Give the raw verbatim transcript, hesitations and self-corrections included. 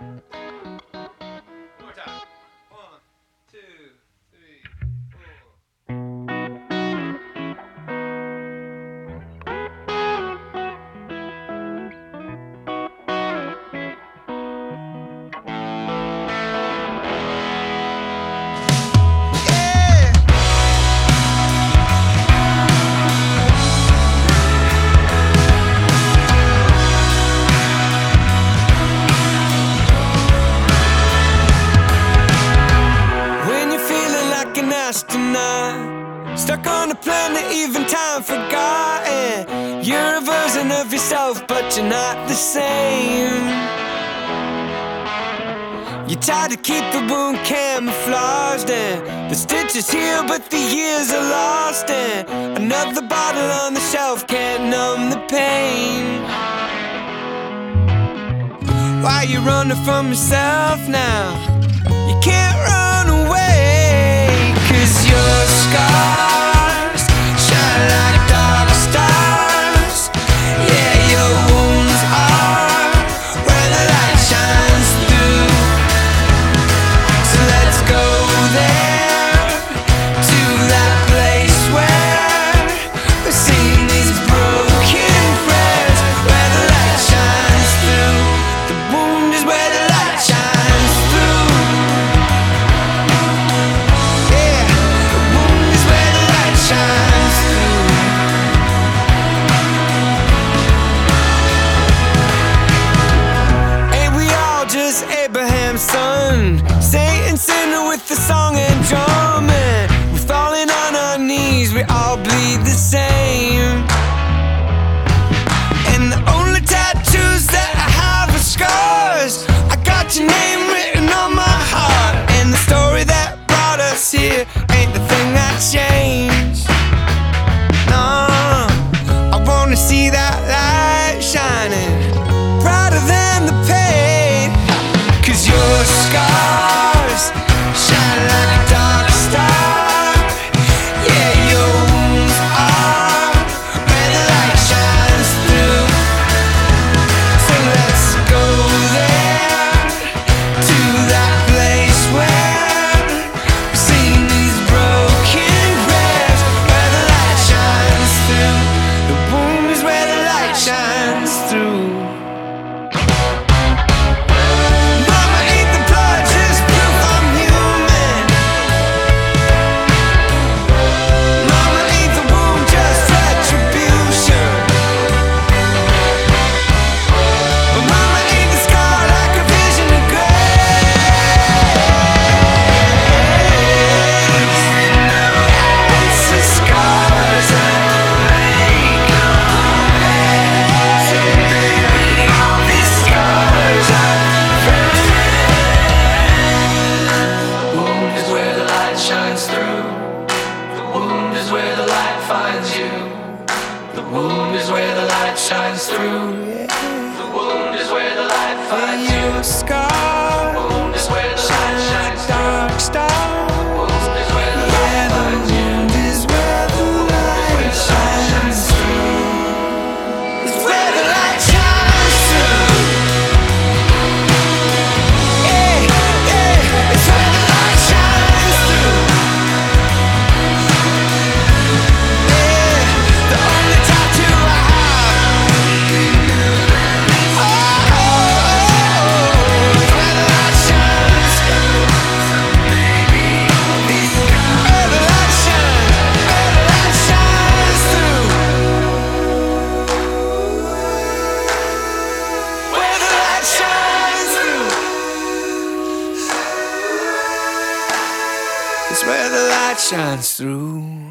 more time. One, two, three, four. Astronaut, stuck on a planet, even time forgotten. You're a version of yourself, but you're not the same. You try to keep the wound camouflaged, and the stitches heal, but the years are lost. And another bottle on the shelf can't numb the pain. Why you running from yourself now? You can't run away, 'cause your scars shine like dark stars. Yeah, your wounds are where the light shines through. So let's go there, to that place where we sing these broken prayers, where the light shines through. The wound is where the light shines through. Shines through. Ain't we all just Abraham's son? Satan sinner with the song and drum, and we're falling on our knees, we all bleed the same. And the only tattoos that I have are scars. I got your name written on my heart, and the story that brought us here ain't the thing that changed. See that light shining brighter than the pain, 'cause your scars shine like a dark star. Yeah, your wounds are where the light shines through. So let's go there, to that place where we sing these broken prayers, where the light shines through. The wound is where the light shines through. Mama ain't the blood, just proof I'm human. Mama ain't the wound, just retribution. But mama ain't the scar, like a vision of grace. It's the scars that shines through. The wound is where the light finds you. The wound is where the light shines through. The wound is where the light finds you. Your scar, the wound is where the light shines through. Dark star, the wound is where the light finds you. The wound is where the light shines through. It's where the light shines through. Yeah, yeah, it's where the light shines through. It's where the light shines through.